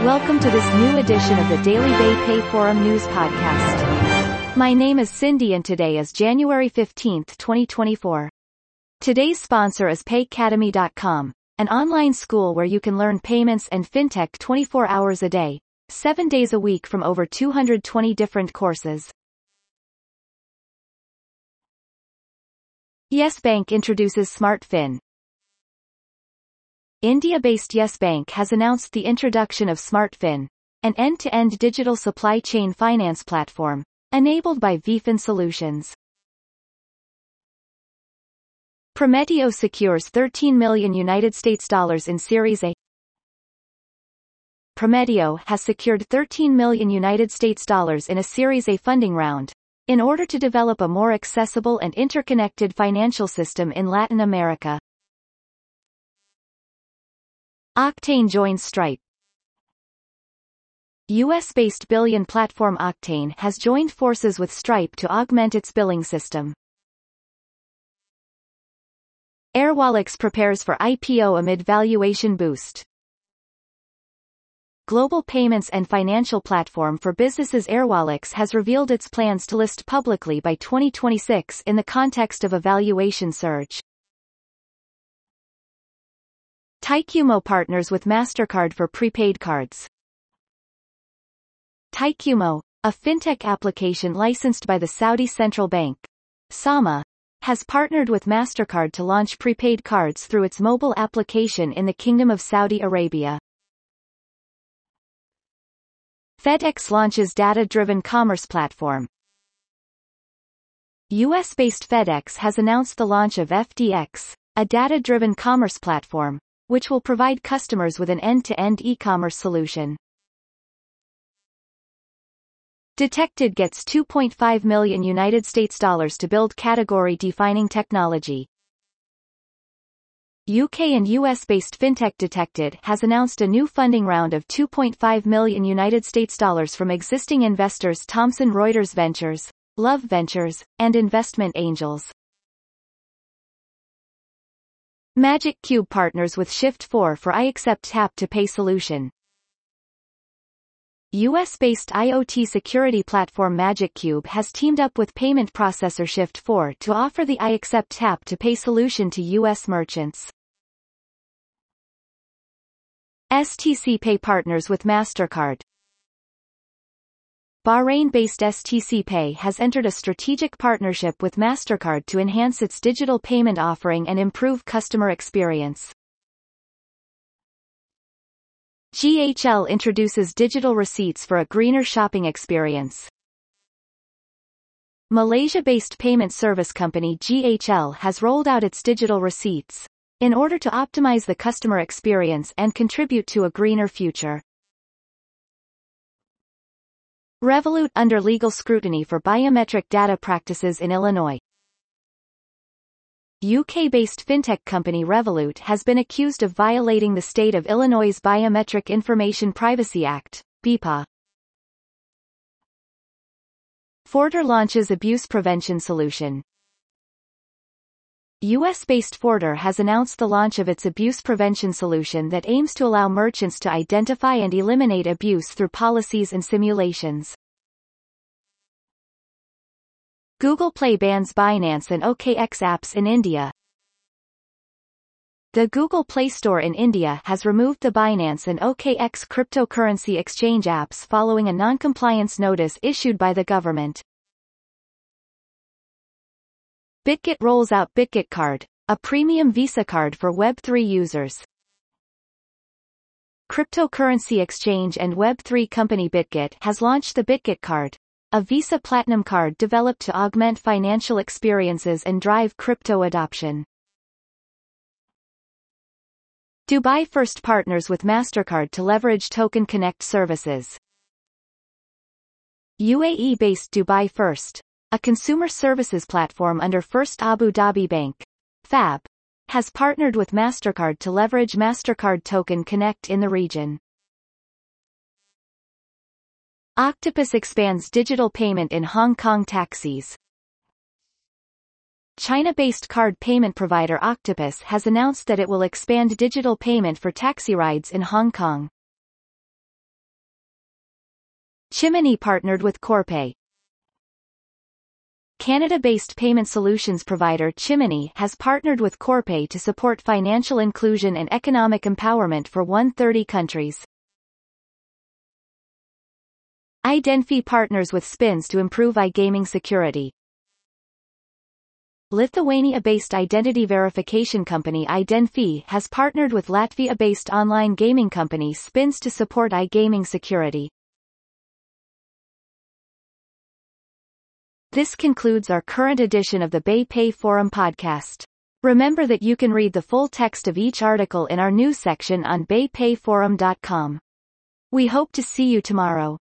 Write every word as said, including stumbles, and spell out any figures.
Welcome to this new edition of the Daily Bay Pay Forum News Podcast. My name is Cindy and today is January fifteenth, twenty twenty-four. Today's sponsor is Paycademy dot com, an online school where you can learn payments and fintech twenty-four hours a day, seven days a week from over two hundred twenty different courses. Yes Bank introduces SmartFin. India-based Yes Bank has announced the introduction of SmartFin, an end-to-end digital supply chain finance platform, enabled by V F I N Solutions. Prometeo secures thirteen million United States dollars in Series A. Prometeo has secured thirteen million United States dollars in a Series A funding round, in order to develop a more accessible and interconnected financial system in Latin America. Octane joins Stripe. U S-based billion platform Octane has joined forces with Stripe to augment its billing system. Airwallex prepares for I P O amid valuation boost. Global payments and financial platform for businesses Airwallex has revealed its plans to list publicly by twenty twenty-six in the context of a valuation surge. Taikumo partners with MasterCard for prepaid cards. Taikumo, a fintech application licensed by the Saudi Central Bank, SAMA, has partnered with MasterCard to launch prepaid cards through its mobile application in the Kingdom of Saudi Arabia. FedEx launches data-driven commerce platform. U S-based FedEx has announced the launch of F D X, a data-driven commerce platform, which will provide customers with an end-to-end e-commerce solution. Detected gets two point five million United States dollars to build category-defining technology. U K and U S-based fintech Detected has announced a new funding round of two point five million United States dollars from existing investors Thomson Reuters Ventures, Love Ventures, and Investment Angels. Magic Cube partners with Shift four for iAccept Tap to Pay solution. U S-based IoT security platform Magic Cube has teamed up with payment processor Shift four to offer the iAccept Tap to Pay solution to U S merchants. S T C Pay partners with MasterCard. Bahrain-based S T C Pay has entered a strategic partnership with MasterCard to enhance its digital payment offering and improve customer experience. G H L introduces digital receipts for a greener shopping experience. Malaysia-based payment service company G H L has rolled out its digital receipts, in order to optimize the customer experience and contribute to a greener future. Revolut under legal scrutiny for biometric data practices in Illinois. U K-based fintech company Revolut has been accused of violating the state of Illinois' Biometric Information Privacy Act, B I P A. Forter launches abuse prevention solution. U S-based Forter has announced the launch of its abuse prevention solution that aims to allow merchants to identify and eliminate abuse through policies and simulations. Google Play bans Binance and O K X apps in India. The Google Play Store in India has removed the Binance and O K X cryptocurrency exchange apps following a non-compliance notice issued by the government. Bitget rolls out Bitget Card, a premium Visa card for Web three users. Cryptocurrency exchange and Web three company Bitget has launched the Bitget Card, a Visa Platinum card developed to augment financial experiences and drive crypto adoption. Dubai First partners with MasterCard to leverage Token Connect services. U A E-based Dubai First, a consumer services platform under First Abu Dhabi Bank, F A B, has partnered with MasterCard to leverage MasterCard Token Connect in the region. Octopus expands digital payment in Hong Kong taxis. China-based card payment provider Octopus has announced that it will expand digital payment for taxi rides in Hong Kong. Chimney partnered with Corpay. Canada-based payment solutions provider Chimney has partnered with Corpay to support financial inclusion and economic empowerment for one hundred thirty countries. Identify partners with Spins to improve iGaming security. Lithuania-based identity verification company Identify has partnered with Latvia-based online gaming company Spins to support iGaming security. This concludes our current edition of the BayPay Forum podcast. Remember that you can read the full text of each article in our news section on bay pay forum dot com. We hope to see you tomorrow.